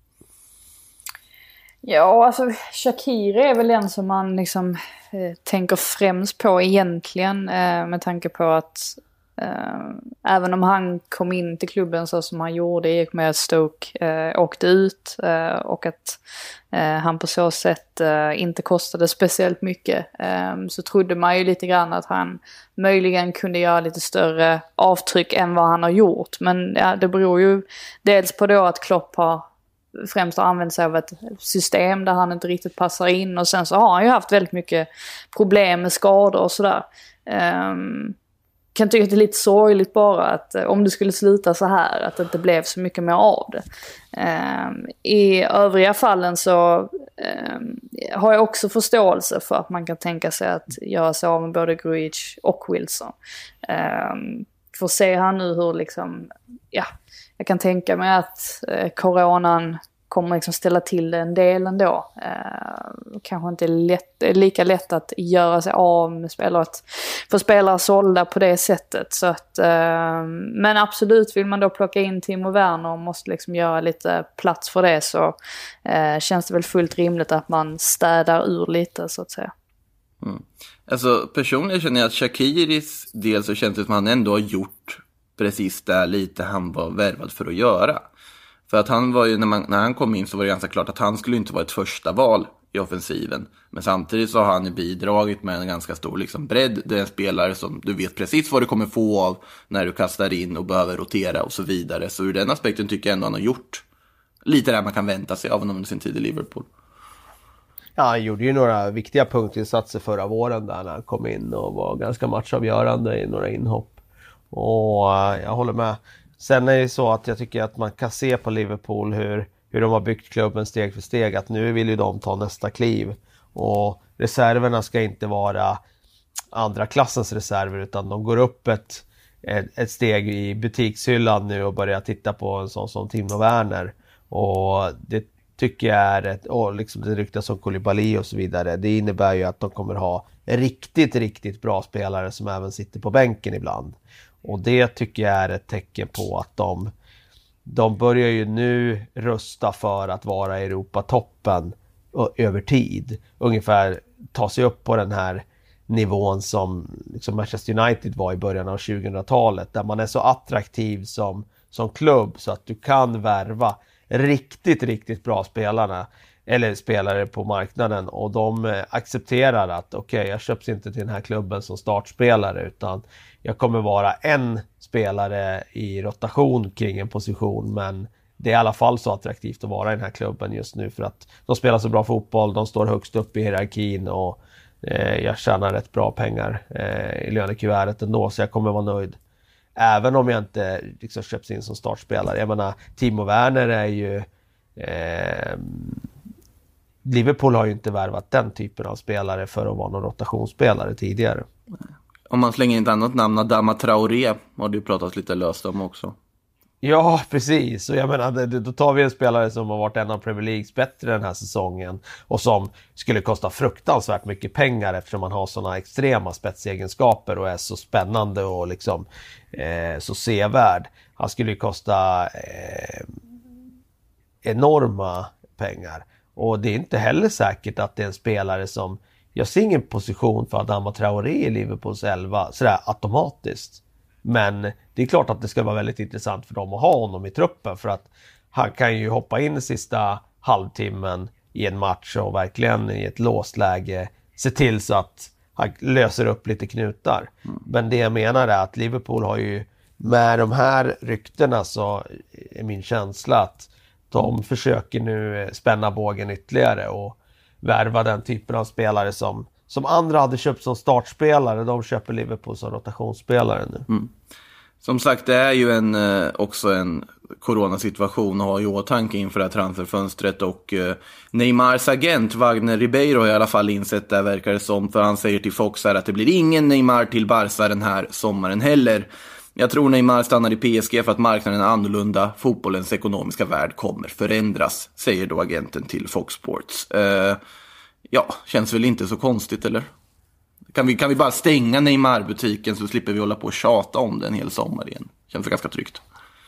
Ja, alltså Shaqiri är väl en som man liksom eh, tänker främst på egentligen, eh, med tanke på att eh, även om han kom in till klubben så som han gjorde i och med att Stoke eh, åkte ut eh, och att eh, han på så sätt eh, inte kostade speciellt mycket, eh, så trodde man ju lite grann att han möjligen kunde göra lite större avtryck än vad han har gjort. Men ja, det beror ju dels på då att Klopp har främst har använt sig av ett system där han inte riktigt passar in, och sen så har han ju haft väldigt mycket problem med skador och sådär. Um, kan tycka att det är lite sorgligt bara att om det skulle sluta så här, att det inte blev så mycket mer av det. Um, I övriga fallen så um, har jag också förståelse för att man kan tänka sig att göra sig av med både Grujic och Wilson. Um, får se här nu hur liksom, ja, jag kan tänka mig att eh, coronan kommer liksom ställa till en del ändå. Eh, kanske inte lätt, lika lätt att göra sig av med spelare, att få spelare sålda på det sättet. Så att, eh, men absolut, vill man då plocka in Timo Werner och måste liksom göra lite plats för det, så eh, känns det väl fullt rimligt att man städar ur lite, så att säga. Mm. Alltså personligen känner jag att Shaqiris del så känns det som att han ändå har gjort precis där lite han var värvad för att göra. För att han var ju, när, man, när han kom in så var det ganska klart att han skulle inte vara ett första val i offensiven. Men samtidigt så har han ju bidragit med en ganska stor liksom bredd. Det är en spelare som du vet precis vad du kommer få av när du kastar in och behöver rotera och så vidare. Så ur den aspekten tycker jag ändå han har gjort lite där man kan vänta sig av honom under sin tid i Liverpool. Ja, han gjorde ju några viktiga punktinsatser förra våren där när han kom in och var ganska matchavgörande i några inhopp. Och uh, jag håller med. Sen är det så att jag tycker att man kan se på Liverpool hur, hur de har byggt klubben steg för steg. Att nu vill ju de ta nästa kliv. Och reserverna ska inte vara andra klassens reserver, utan de går upp ett, ett, ett steg i butikshyllan nu och börjar titta på en sån som Timo Werner. Och det tycker jag är ett, och liksom det ryktas som Koulibaly och så vidare. Det innebär ju att de kommer ha riktigt, riktigt bra spelare som även sitter på bänken ibland. Och det tycker jag är ett tecken på att de, de börjar ju nu rusta för att vara Europa-toppen över tid. Ungefär ta sig upp på den här nivån som liksom Manchester United var i början av tjugohundratalet. Där man är så attraktiv som, som klubb så att du kan värva riktigt, riktigt bra spelarna eller spelare på marknaden, och de accepterar att okej, okay, jag köps inte till den här klubben som startspelare, utan jag kommer vara en spelare i rotation kring en position, men det är i alla fall så attraktivt att vara i den här klubben just nu för att de spelar så bra fotboll, de står högst upp i hierarkin och eh, jag tjänar rätt bra pengar eh, i lönekuvertet ändå, så jag kommer vara nöjd. Även om jag inte liksom köps in som startspelare. Jag menar, Timo Werner är ju eh, Liverpool har ju inte värvat den typen av spelare för att vara någon rotationsspelare tidigare. Om man slänger in ett annat namn, Adama Traoré, har du pratat lite löst om också. Ja, precis. Och jag menar, då tar vi en spelare som har varit en av Premier Leagues bättre den här säsongen och som skulle kosta fruktansvärt mycket pengar eftersom man har sådana extrema spetsegenskaper och är så spännande och liksom eh, så sevärd. Han skulle ju kosta eh, enorma pengar. Och det är inte heller säkert att det är en spelare som... Jag ser ingen position för Adama Traoré i Liverpools elva sådär automatiskt. Men det är klart att det ska vara väldigt intressant för dem att ha honom i truppen, för att han kan ju hoppa in i sista halvtimmen i en match och verkligen i ett låst läge se till så att han löser upp lite knutar. Mm. Men det jag menar är att Liverpool har ju med de här ryktena, så är min känsla att de försöker nu spänna bågen ytterligare och värva den typen av spelare som, som andra hade köpt som startspelare. De köper Liverpool som rotationsspelare nu. Mm. Som sagt, det är ju en, också en coronasituation att ha i åtanke inför det här transferfönstret, och Neymars agent Wagner Ribeiro har i alla fall insett det, verkar det som, för han säger till Fox här att det blir ingen Neymar till Barca den här sommaren heller. Jag tror Neymar stannar i P S G för att marknaden är annorlunda. Fotbollens ekonomiska värld kommer förändras, säger då agenten till Fox Sports. Uh, ja, känns väl inte så konstigt, eller? Kan vi, kan vi bara stänga Neymar-butiken så slipper vi hålla på och tjata om den en hel sommar igen? Känns det ganska tryggt.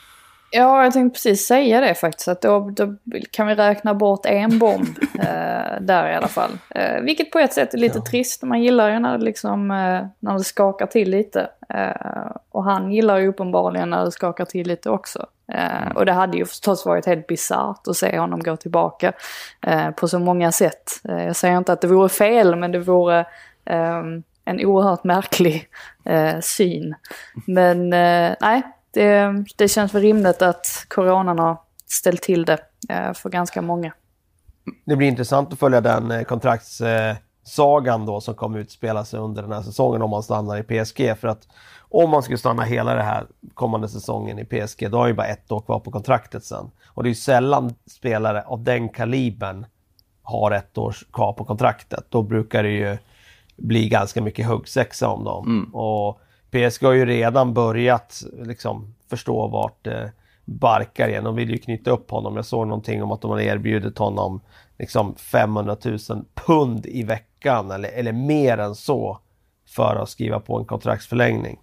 Ja, jag tänkte precis säga det faktiskt. Att då, då kan vi räkna bort en bomb eh, där i alla fall. Eh, vilket på ett sätt är lite ja. trist. Man gillar ju när det, liksom, eh, när det skakar till lite. Eh, och han gillar ju uppenbarligen när det skakar till lite också. Eh, mm. Och det hade ju förstås varit helt bizarrt att se honom gå tillbaka eh, på så många sätt. Eh, jag säger inte att det vore fel, men det vore eh, en oerhört märklig eh, syn. Men eh, nej. Det, det känns väl rimligt att coronan har ställt till det eh, för ganska många. Det blir intressant att följa den eh, kontraktssagan eh, då som kommer utspela sig under den här säsongen om man stannar i P S G. För att om man skulle stanna hela det här kommande säsongen i P S G, då har ju bara ett år kvar på kontraktet sen. Och det är ju sällan spelare av den kalibern har ett år kvar på kontraktet. Då brukar det ju bli ganska mycket huggsexa om dem. Mm. Och P S G har ju redan börjat liksom förstå vart det barkar igen. De vill ju knyta upp honom. Jag såg någonting om att de har erbjudit honom liksom femhundratusen pund i veckan eller, eller mer än så för att skriva på en kontraktsförlängning.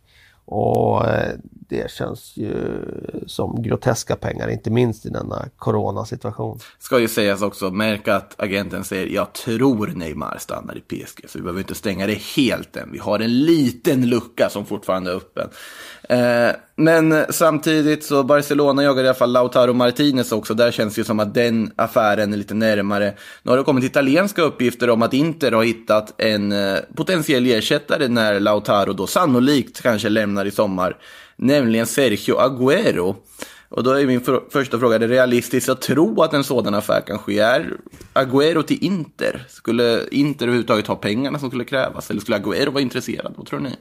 Och eh, det känns ju som groteska pengar, inte minst i denna coronasituation. Ska ju sägas också, märka att agenten säger jag tror Neymar stannar i P S G, så vi behöver inte stänga det helt än. Vi har en liten lucka som fortfarande är öppen. Eh, men samtidigt så Barcelona jagar i alla fall Lautaro Martinez också. Där känns det ju som att den affären är lite närmare. Nu har det kommit italienska uppgifter om att Inter har hittat en eh, potentiell ersättare när Lautaro då sannolikt kanske lämnar i sommar, nämligen Sergio Agüero. Och då är min för- första fråga, är det realistiskt att tro att en sådan affär kan ske? Är Agüero till Inter? Skulle Inter överhuvudtaget ha pengarna som skulle krävas? Eller skulle Agüero vara intresserad? Vad tror ni?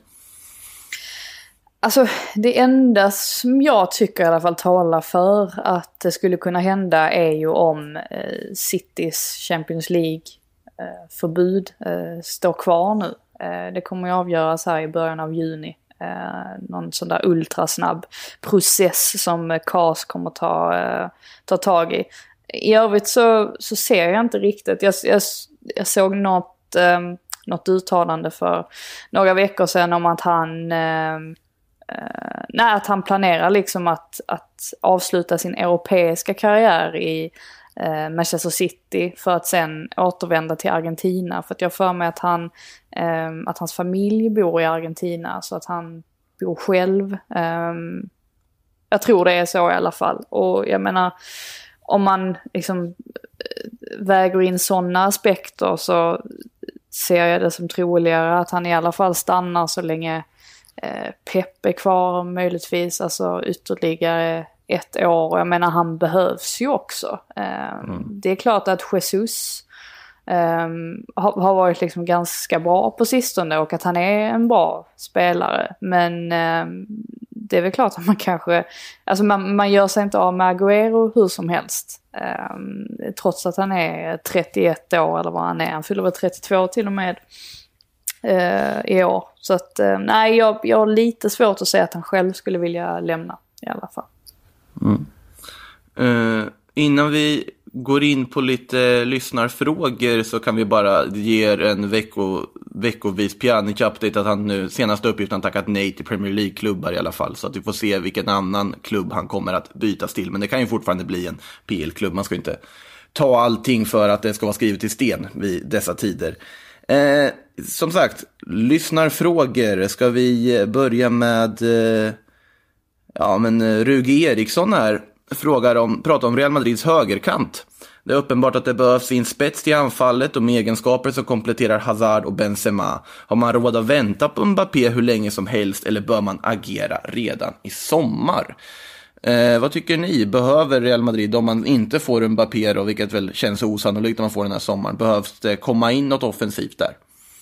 Alltså det enda som jag tycker i alla fall talar för att det skulle kunna hända är ju om eh, Citys Champions League eh, förbud eh, står kvar nu. Eh, det kommer ju avgöras här i början av juni. Eh, någon sån där ultrasnabb process som C A S kommer ta, eh, ta tag i. I övrigt så, så ser jag inte riktigt. Jag, jag, jag såg något, eh, något uttalande för några veckor sedan om att han... Eh, Uh, nej, att han planerar liksom att, att avsluta sin europeiska karriär i uh, Manchester City för att sen återvända till Argentina. För att jag för mig att, han, um, att hans familj bor i Argentina, så att han bor själv. Um, jag tror det är så i alla fall. Och jag menar, om man liksom väger in sådana aspekter så ser jag det som troligare att han i alla fall stannar så länge Pep är kvar möjligtvis, alltså ytterligare ett år. Jag menar, han behövs ju också. Mm. Det är klart att Jesus um, har, har varit liksom ganska bra på sistone och att han är en bra spelare. Men um, det är väl klart att man kanske, alltså man, man gör sig inte av med Agüero hur som helst. Um, trots att han är trettioett år eller vad han är. Han fyller väl trettiotvå till och med Uh, i år. Så att uh, nej, jag, jag har lite svårt att säga att han själv skulle vilja lämna i alla fall. Mm. Uh, innan vi går in på lite lyssnarfrågor så kan vi bara ge en vecko, veckovis Pjanic-update att han nu senaste uppgiften tackat nej till Premier League-klubbar i alla fall, så att vi får se vilken annan klubb han kommer att bytas till. Men det kan ju fortfarande bli en P L-klubb. Man ska inte ta allting för att det ska vara skrivet i sten vid dessa tider. Eh, som sagt, lyssnarfrågor. Ska vi börja med eh, ja men Ruge Eriksson här frågar om, pratar om Real Madrids högerkant. Det är uppenbart att det behövs en spets till anfallet och med egenskaper som kompletterar Hazard och Benzema. Har man råd att vänta på Mbappé hur länge som helst eller bör man agera redan i sommar? Eh, vad tycker ni? Behöver Real Madrid, om man inte får Mbappé då, vilket väl känns osannolikt om man får den här sommaren, behövs det komma in något offensivt där?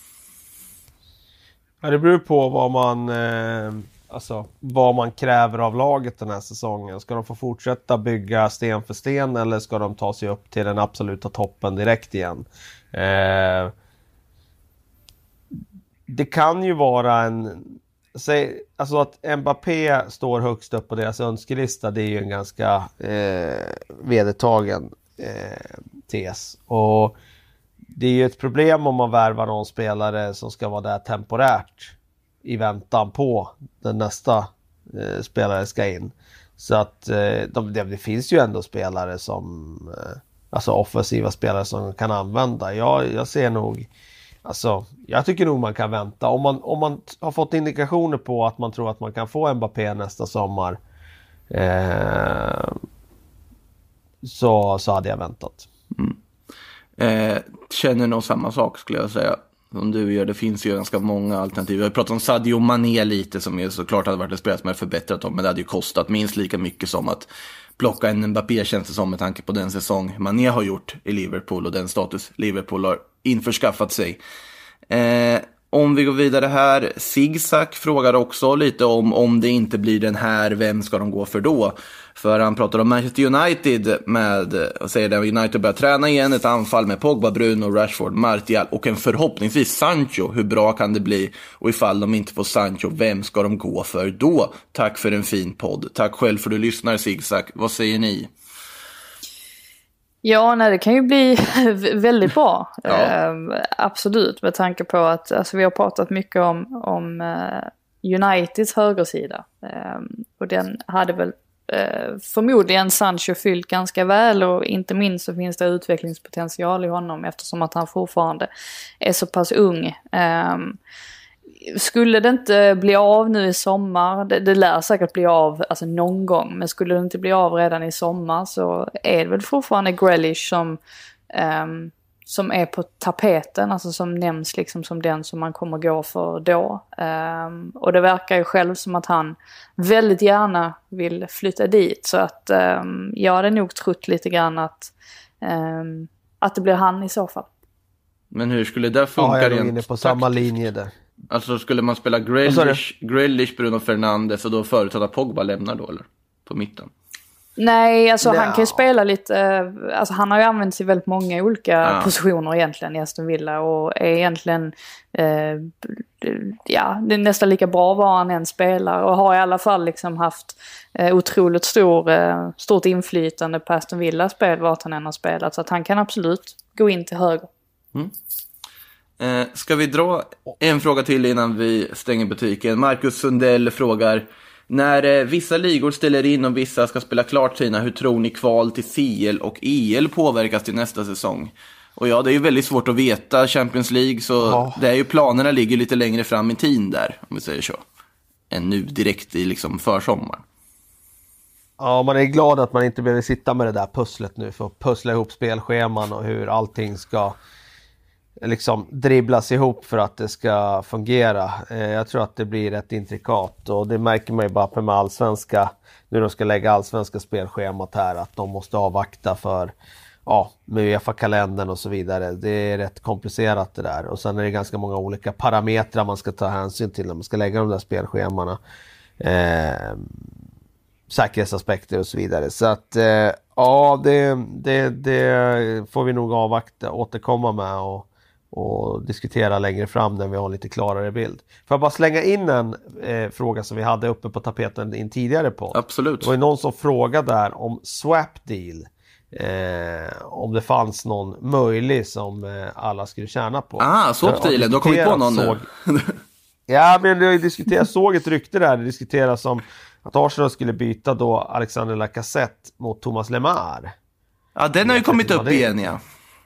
Ja, det beror på vad man eh, alltså, vad man kräver av laget den här säsongen. Ska de få fortsätta bygga sten för sten eller ska de ta sig upp till den absoluta toppen direkt igen? Eh, det kan ju vara en säg, alltså att Mbappé står högst upp på deras önskelista, det är ju en ganska eh, vedertagen eh, tes. Och det är ju ett problem om man värvar någon spelare som ska vara där temporärt i väntan på den nästa eh, spelare ska in. Så att eh, de, det, det finns ju ändå spelare som eh, alltså offensiva spelare som kan använda. Jag, jag ser nog alltså, jag tycker nog man kan vänta. Om man, om man har fått indikationer på att man tror att man kan få Mbappé nästa sommar eh, så, så hade jag väntat. Mm. Eh, känner nog samma sak skulle jag säga som du gör. Det finns ju ganska många alternativ. Vi har pratat om Sadio Mané lite, som ju såklart hade varit en spelare som hade förbättrat dem, men det hade ju kostat minst lika mycket som att plocka en Mbappé, känns det som, med tanke på den säsong Mané har gjort i Liverpool och den status Liverpool har införskaffat sig. Eh, om vi går vidare här, Zigzag frågar också lite om om det inte blir den här, vem ska de gå för då? För han pratar om Manchester United med, och säger att United börjar träna igen, ett anfall med Pogba, Bruno, Rashford, Martial och en förhoppningsvis Sancho. Hur bra kan det bli? Och ifall de inte får Sancho, vem ska de gå för då? Tack för en fin podd. Tack själv för att du lyssnar, Zigzag. Vad säger ni? Ja, nej, det kan ju bli väldigt bra. Ja. Eh, absolut, med tanke på att alltså, vi har pratat mycket om, om uh, Uniteds högersida. Eh, och den hade väl eh, förmodligen Sancho fyllt ganska väl, och inte minst så finns det utvecklingspotential i honom eftersom att han fortfarande är så pass ung. Eh, Skulle det inte bli av nu i sommar, det, det lär säkert bli av alltså någon gång, men skulle det inte bli av redan i sommar så är det väl fortfarande Grealish som, um, som är på tapeten, alltså som nämns liksom som den som man kommer gå för då. Um, och det verkar ju själv som att han väldigt gärna vill flytta dit, så att um, jag hade nog trott lite grann att, um, att det blir han i så fall. Men hur skulle det funka? Ja, jag är rent inne på samma linje där. Alltså skulle man spela Grealish, Grealish, Bruno Fernandes och då förutsatt att Pogba lämnar då, eller? På mitten? Nej, alltså no. han kan ju spela lite, alltså han har ju använt i väldigt många olika ja. positioner egentligen i Aston Villa, och är egentligen eh, ja, det är nästan lika bra var han än spelar, och har i alla fall liksom haft eh, otroligt stor, eh, stort inflytande på Aston Villas spel vart han än har spelat, så att han kan absolut gå in till höger. Mm. Eh, ska vi dra en fråga till innan vi stänger butiken? Marcus Sundell frågar: när eh, vissa ligor ställer in och vissa ska spela klart sina, hur tror ni kval till C L och E L påverkas till nästa säsong? Och ja, det är ju väldigt svårt att veta. Champions League, så ja. det är ju, planerna ligger lite längre fram i tiden där, om vi säger så, än nu direkt i liksom försommar. Ja, man är glad att man inte behöver sitta med det där pusslet nu för att pussla ihop spelscheman och hur allting ska liksom dribblas ihop för att det ska fungera. Eh, jag tror att det blir rätt intrikat, och det märker man ju bara med allsvenska, nu de ska lägga allsvenska spelschemat här, att de måste avvakta för ja, med UEFA-kalendern och så vidare. Det är rätt komplicerat det där, och sen är det ganska många olika parametrar man ska ta hänsyn till när man ska lägga de där spelschemana. Eh, säkerhetsaspekter och så vidare. Så att eh, ja, det, det, det får vi nog avvakta, återkomma med och och diskutera längre fram när vi har en lite klarare bild. Får jag bara slänga in en eh, fråga som vi hade uppe på tapeten i en tidigare podd? Absolut. Det var ju någon som frågade där om swap deal. Eh, om det fanns någon möjlig som eh, alla skulle tjäna på. Ah, swap dealen. Du har kommit på någon nu. Ja, men det har ju diskuterat, såg ett rykte där. Det diskuteras som att Arsenal skulle byta då Alexander Lacazette mot Thomas Lemar. Ja, den har ju kommit upp igen, ja.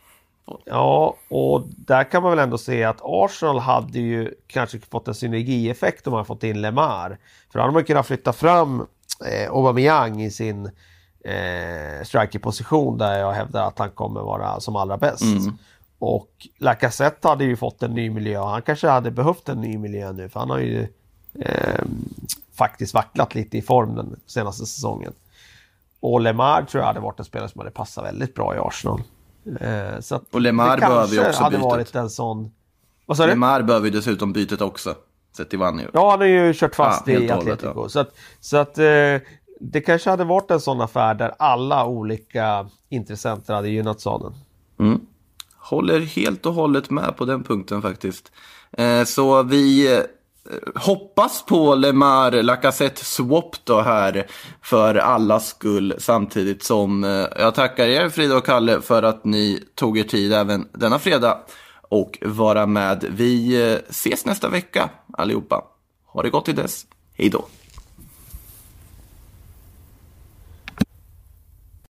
Ja, och där kan man väl ändå se att Arsenal hade ju kanske fått en synergieffekt om man fått in Lemar. För då hade man kunnat flytta fram eh, Aubameyang i sin eh, strikerposition, där jag hävdar att han kommer vara som allra bäst. Mm. Och Lacazette hade ju fått en ny miljö, och han kanske hade behövt en ny miljö nu, för han har ju eh, faktiskt vacklat lite i form den senaste säsongen. Och Lemar tror jag hade varit en spelare som hade passat väldigt bra i Arsenal. Eh, så att och Lemar behöver ju också hade bytet. Varit en sån... Vad sa du? Lemar behöver ju dessutom bytet också. Sett till Vann ju. Ja, han har ju kört fast ja, i Atletico. Ja. Så att, så att eh, det kanske hade varit en sån affär där alla olika intressenter hade gynnat saden. Mm. Håller helt och hållet med på den punkten faktiskt. Eh, så vi hoppas på Lemar Lacazette swap då här för allas skull, samtidigt som eh, jag tackar er Frida och Kalle för att ni tog er tid även denna fredag och vara med. Vi eh, ses nästa vecka allihopa. Ha det gott till dess. Hej då.